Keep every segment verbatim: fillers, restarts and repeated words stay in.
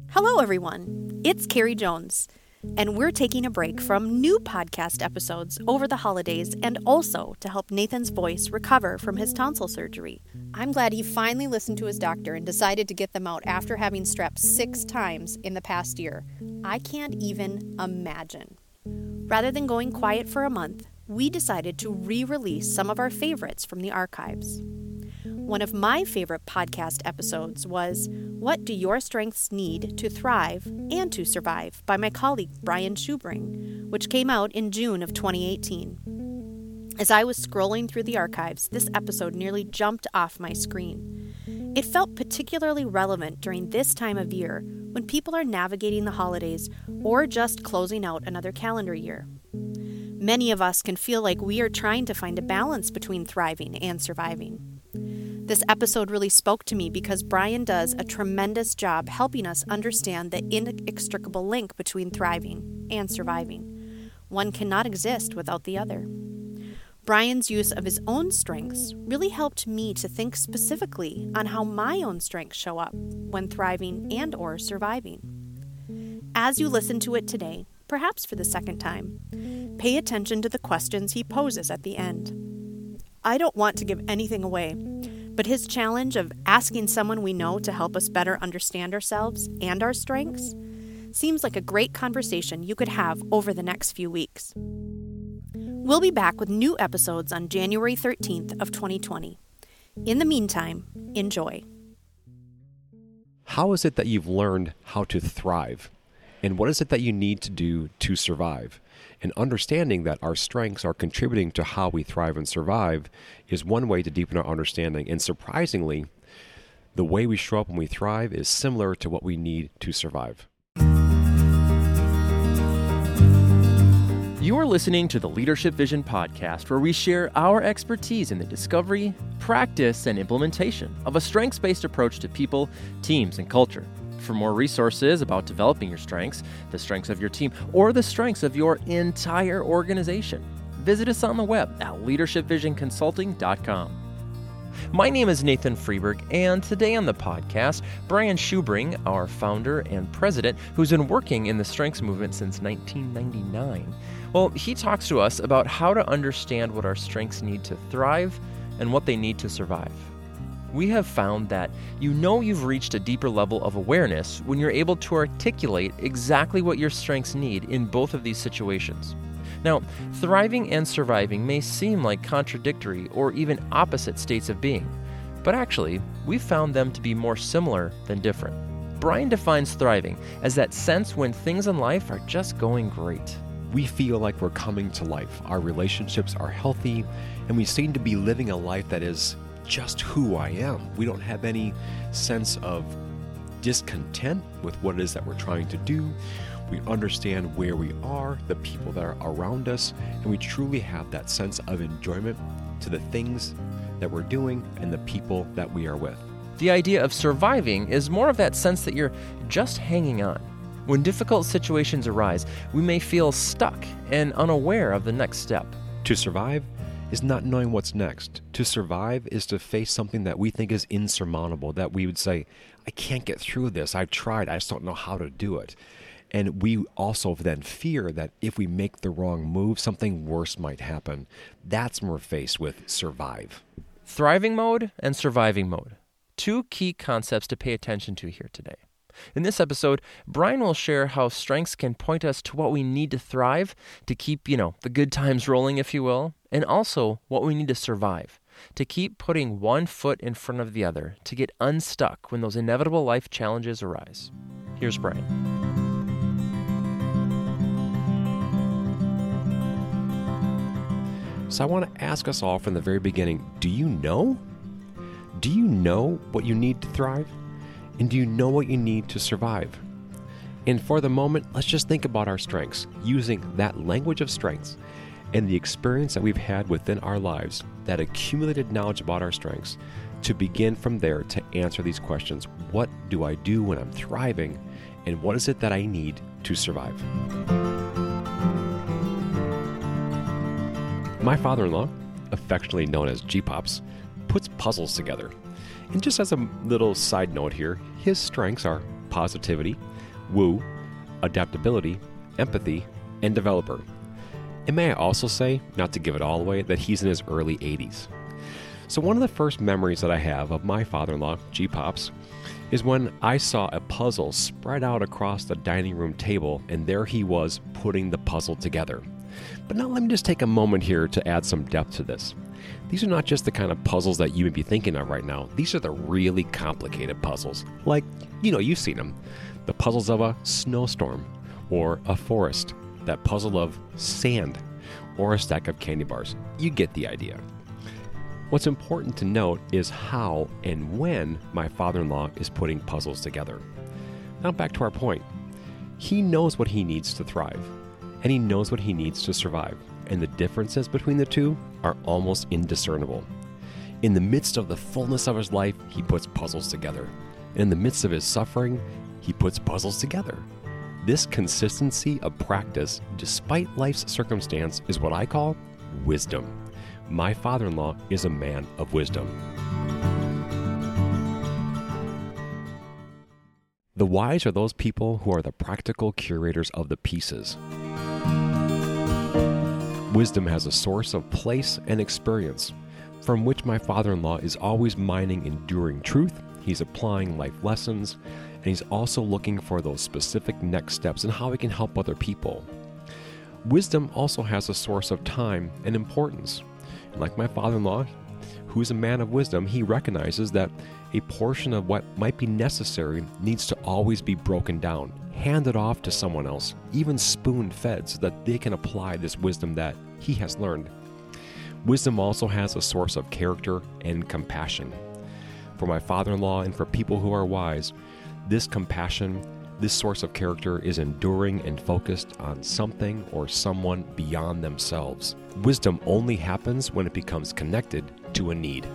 Hello, everyone. It's Carrie Jones, and we're taking a break from new podcast episodes over the holidays and also to help Nathan's voice recover from his tonsil surgery. I'm glad he finally listened to his doctor and decided to get them out after having strep six times in the past year. I can't even imagine. Rather than going quiet for a month, we decided to re-release some of our favorites from the archives. One of my favorite podcast episodes was What Do Your Strengths Need to Thrive and to Survive by my colleague Brian Schubring, which came out in June of twenty eighteen. As I was scrolling through the archives, this episode nearly jumped off my screen. It felt particularly relevant during this time of year when people are navigating the holidays or just closing out another calendar year. Many of us can feel like we are trying to find a balance between thriving and surviving. This episode really spoke to me because Brian does a tremendous job helping us understand the inextricable link between thriving and surviving. One cannot exist without the other. Brian's use of his own strengths really helped me to think specifically on how my own strengths show up when thriving and or surviving. As you listen to it today, perhaps for the second time, pay attention to the questions he poses at the end. I don't want to give anything away, but his challenge of asking someone we know to help us better understand ourselves and our strengths seems like a great conversation you could have over the next few weeks. We'll be back with new episodes on January thirteenth of twenty twenty. In the meantime, enjoy. How is it that you've learned how to thrive? And what is it that you need to do to survive? And understanding that our strengths are contributing to how we thrive and survive is one way to deepen our understanding. And surprisingly, the way we show up when we thrive is similar to what we need to survive. You are listening to the Leadership Vision podcast, where we share our expertise in the discovery, practice, and implementation of a strengths-based approach to people, teams, and culture. For more resources about developing your strengths, the strengths of your team, or the strengths of your entire organization, visit us on the web at leadership vision consulting dot com. My name is Nathan Freeberg, and today on the podcast, Brian Schubring, our founder and president, who's been working in the strengths movement since nineteen ninety-nine, well, he talks to us about how to understand what our strengths need to thrive and what they need to survive. We have found that you know you've reached a deeper level of awareness when you're able to articulate exactly what your strengths need in both of these situations. Now, thriving and surviving may seem like contradictory or even opposite states of being, but actually, we've found them to be more similar than different. Brian defines thriving as that sense when things in life are just going great. We feel like we're coming to life. Our relationships are healthy, and we seem to be living a life that is just who I am. We don't have any sense of discontent with what it is that we're trying to do. We understand where we are, the people that are around us, and we truly have that sense of enjoyment to the things that we're doing and the people that we are with. The idea of surviving is more of that sense that you're just hanging on. When difficult situations arise, we may feel stuck and unaware of the next step. To survive is not knowing what's next. To survive is to face something that we think is insurmountable, that we would say, I can't get through this. I've tried. I just don't know how to do it. And we also then fear that if we make the wrong move, something worse might happen. That's when we're faced with survive. Thriving mode and surviving mode. Two key concepts to pay attention to here today. In this episode, Brian will share how strengths can point us to what we need to thrive, to keep, you know, the good times rolling, if you will, and also what we need to survive, to keep putting one foot in front of the other, to get unstuck when those inevitable life challenges arise. Here's Brian. So I want to ask us all from the very beginning, do you know? Do you know what you need to thrive? And do you know what you need to survive? And for the moment, let's just think about our strengths, using that language of strengths and the experience that we've had within our lives, that accumulated knowledge about our strengths, to begin from there to answer these questions. What do I do when I'm thriving? And what is it that I need to survive? My father-in-law, affectionately known as G-Pops, puts puzzles together. And just as a little side note here, his strengths are positivity, woo, adaptability, empathy, and developer. And may I also say, not to give it all away, that he's in his early eighties. So one of the first memories that I have of my father-in-law, G-Pops, is when I saw a puzzle spread out across the dining room table, and there he was putting the puzzle together. But now let me just take a moment here to add some depth to this. These are not just the kind of puzzles that you may be thinking of right now. These are the really complicated puzzles. Like, you know, you've seen them. The puzzles of a snowstorm, or a forest, that puzzle of sand, or a stack of candy bars. You get the idea. What's important to note is how and when my father-in-law is putting puzzles together. Now back to our point. He knows what he needs to thrive, and he knows what he needs to survive, and the differences between the two are almost indiscernible. In the midst of the fullness of his life, he puts puzzles together. In the midst of his suffering, he puts puzzles together. This consistency of practice, despite life's circumstance, is what I call wisdom. My father-in-law is a man of wisdom. The wise are those people who are the practical curators of the pieces. Wisdom has a source of place and experience, from which my father-in-law is always mining enduring truth. He's applying life lessons, and he's also looking for those specific next steps in how he can help other people. Wisdom also has a source of time and importance. Like my father-in-law, who's a man of wisdom, he recognizes that a portion of what might be necessary needs to always be broken down, handed off to someone else, even spoon-fed, so that they can apply this wisdom that he has learned. Wisdom also has a source of character and compassion. For my father-in-law and for people who are wise, this compassion, this source of character is enduring and focused on something or someone beyond themselves. Wisdom only happens when it becomes connected to a need.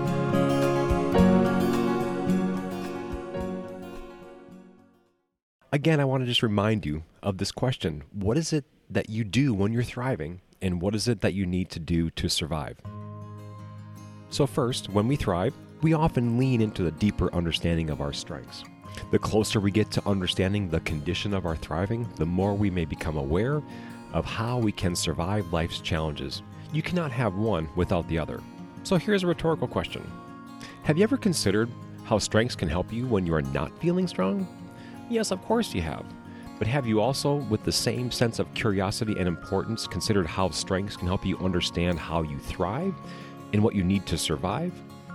Again, I want to just remind you of this question. What is it that you do when you're thriving, and what is it that you need to do to survive? So first, when we thrive, we often lean into the deeper understanding of our strengths. The closer we get to understanding the condition of our thriving, the more we may become aware of how we can survive life's challenges. You cannot have one without the other. So here's a rhetorical question. Have you ever considered how strengths can help you when you are not feeling strong? Yes, of course you have. But have you also, with the same sense of curiosity and importance, considered how strengths can help you understand how you thrive and what you need to survive?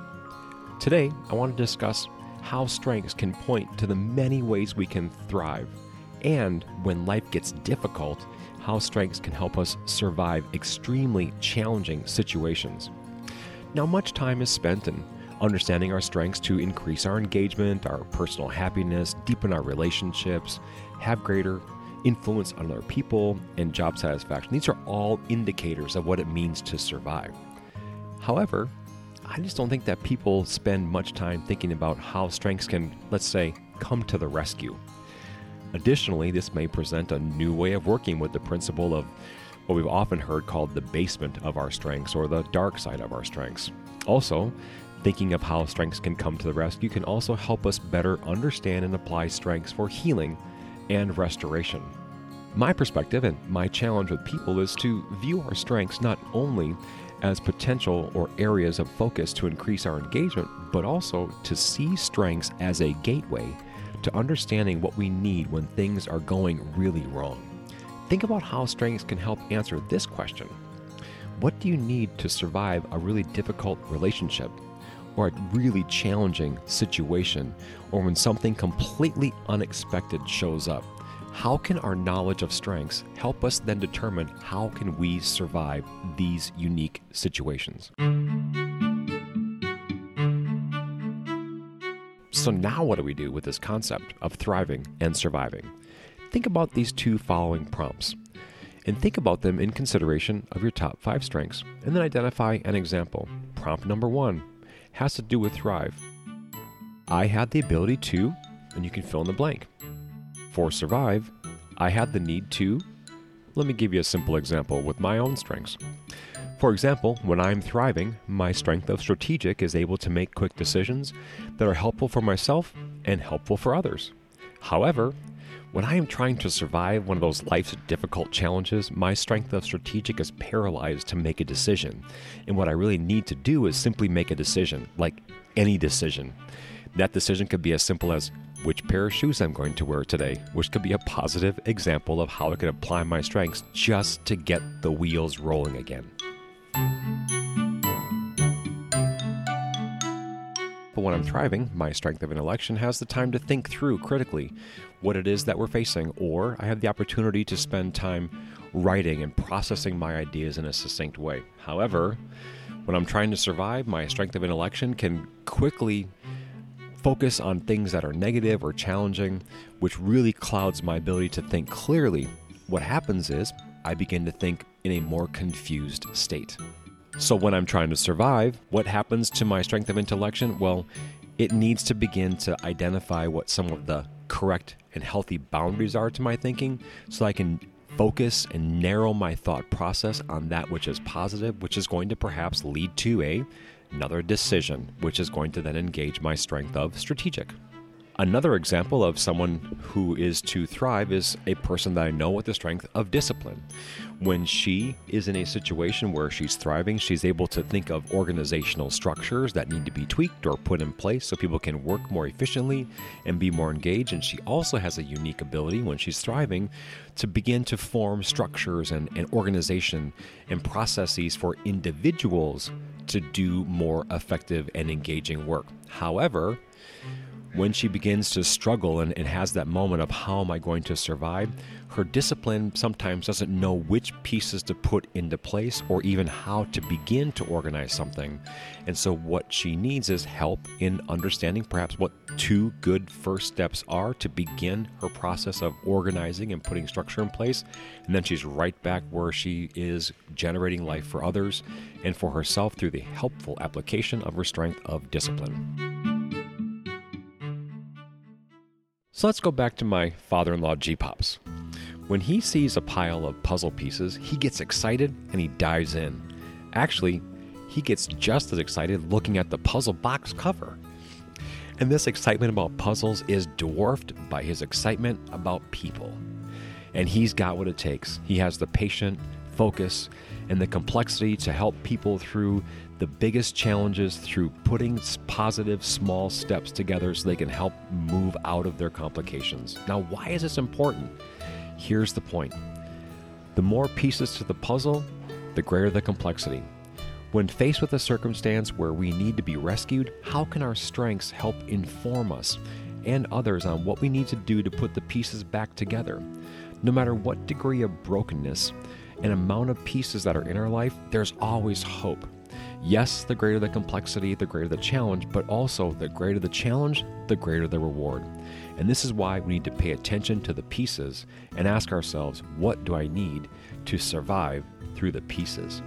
Today, I want to discuss how strengths can point to the many ways we can thrive, and when life gets difficult, how strengths can help us survive extremely challenging situations. Now, much time is spent in understanding our strengths to increase our engagement, our personal happiness, deepen our relationships, have greater influence on other people, and job satisfaction. These are all indicators of what it means to survive. However, I just don't think that people spend much time thinking about how strengths can, let's say, come to the rescue. Additionally, this may present a new way of working with the principle of what we've often heard called the basement of our strengths, or the dark side of our strengths. Also, thinking of how strengths can come to the rescue can also help us better understand and apply strengths for healing and restoration. My perspective and my challenge with people is to view our strengths not only as potential or areas of focus to increase our engagement, but also to see strengths as a gateway to understanding what we need when things are going really wrong. Think about how strengths can help answer this question. What do you need to survive a really difficult relationship, or a really challenging situation, or when something completely unexpected shows up? How can our knowledge of strengths help us then determine how can we survive these unique situations? So now what do we do with this concept of thriving and surviving? Think about these two following prompts, and think about them in consideration of your top five strengths, and then identify an example. Prompt number one has to do with thrive. I had the ability to, and you can fill in the blank. For survive, I had the need to. Let me give you a simple example with my own strengths. For example, when I'm thriving, my strength of strategic is able to make quick decisions that are helpful for myself and helpful for others. However, when I am trying to survive one of those life's difficult challenges, my strength of strategic is paralyzed to make a decision. And what I really need to do is simply make a decision, like any decision. That decision could be as simple as which pair of shoes I'm going to wear today, which could be a positive example of how I can apply my strengths just to get the wheels rolling again. But when I'm thriving, my strength of intellection has the time to think through critically what it is that we're facing, or I have the opportunity to spend time writing and processing my ideas in a succinct way. However, when I'm trying to survive, my strength of intellection can quickly focus on things that are negative or challenging, which really clouds my ability to think clearly. What happens is I begin to think in a more confused state. So when I'm trying to survive, what happens to my strength of intellection? Well, it needs to begin to identify what some of the correct and healthy boundaries are to my thinking so I can focus and narrow my thought process on that which is positive, which is going to perhaps lead to a, another decision, which is going to then engage my strength of strategic. Another example of someone who is to thrive is a person that I know with the strength of discipline. When she is in a situation where she's thriving, she's able to think of organizational structures that need to be tweaked or put in place so people can work more efficiently and be more engaged. And she also has a unique ability when she's thriving to begin to form structures and, and organization and processes for individuals to do more effective and engaging work. However, when she begins to struggle and, and has that moment of how am I going to survive, her discipline sometimes doesn't know which pieces to put into place or even how to begin to organize something. And so what she needs is help in understanding perhaps what two good first steps are to begin her process of organizing and putting structure in place. And then she's right back where she is generating life for others and for herself through the helpful application of her strength of discipline. So let's go back to my father-in-law, G-Pops. When he sees a pile of puzzle pieces, he gets excited and he dives in. Actually, he gets just as excited looking at the puzzle box cover. And this excitement about puzzles is dwarfed by his excitement about people. And he's got what it takes. He has the patient focus and the complexity to help people through the biggest challenges through putting positive small steps together so they can help move out of their complications. Now, why is this important? Here's the point. The more pieces to the puzzle, the greater the complexity. When faced with a circumstance where we need to be rescued, how can our strengths help inform us and others on what we need to do to put the pieces back together? No matter what degree of brokenness and amount of pieces that are in our life, there's always hope. Yes, the greater the complexity, the greater the challenge, but also the greater the challenge, the greater the reward. And this is why we need to pay attention to the pieces and ask ourselves, what do I need to survive through the pieces?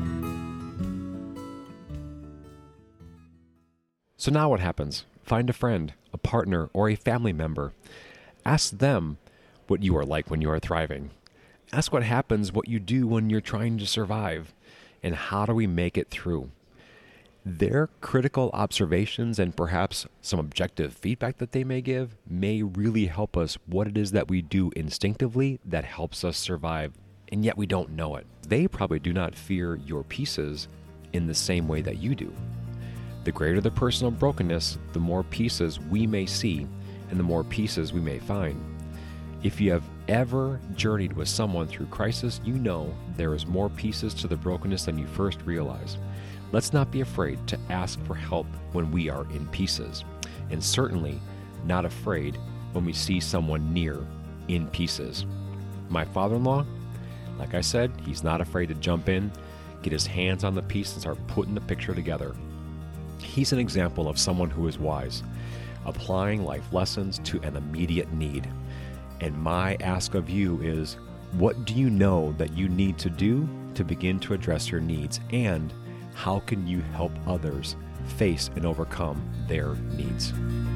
So now what happens? Find a friend, a partner, or a family member. Ask them what you are like when you are thriving. Ask what happens, what you do when you're trying to survive, and how do we make it through. Their critical observations and perhaps some objective feedback that they may give may really help us what it is that we do instinctively that helps us survive, and yet we don't know it. They probably do not fear your pieces in the same way that you do. The greater the personal brokenness, the more pieces we may see and the more pieces we may find. If you have ever journeyed with someone through crisis, you know there is more pieces to the brokenness than you first realized. Let's not be afraid to ask for help when we are in pieces, and certainly not afraid when we see someone near in pieces. My father-in-law, like I said, he's not afraid to jump in, get his hands on the piece and start putting the picture together. He's an example of someone who is wise, applying life lessons to an immediate need. And my ask of you is, what do you know that you need to do to begin to address your needs? And how can you help others face and overcome their needs?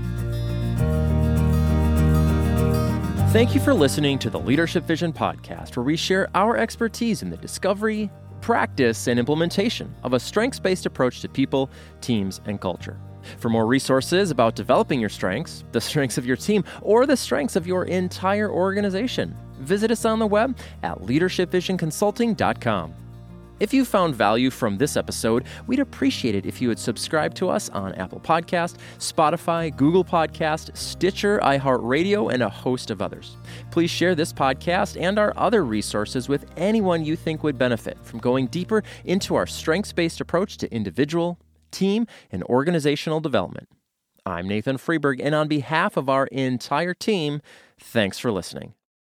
Thank you for listening to the Leadership Vision podcast, where we share our expertise in the discovery, practice, and implementation of a strengths-based approach to people, teams, and culture. For more resources about developing your strengths, the strengths of your team, or the strengths of your entire organization, visit us on the web at leadership vision consulting dot com. If you found value from this episode, we'd appreciate it if you would subscribe to us on Apple Podcast, Spotify, Google Podcast, Stitcher, iHeartRadio, and a host of others. Please share this podcast and our other resources with anyone you think would benefit from going deeper into our strengths-based approach to individual, team, and organizational development. I'm Nathan Freeberg, and on behalf of our entire team, thanks for listening.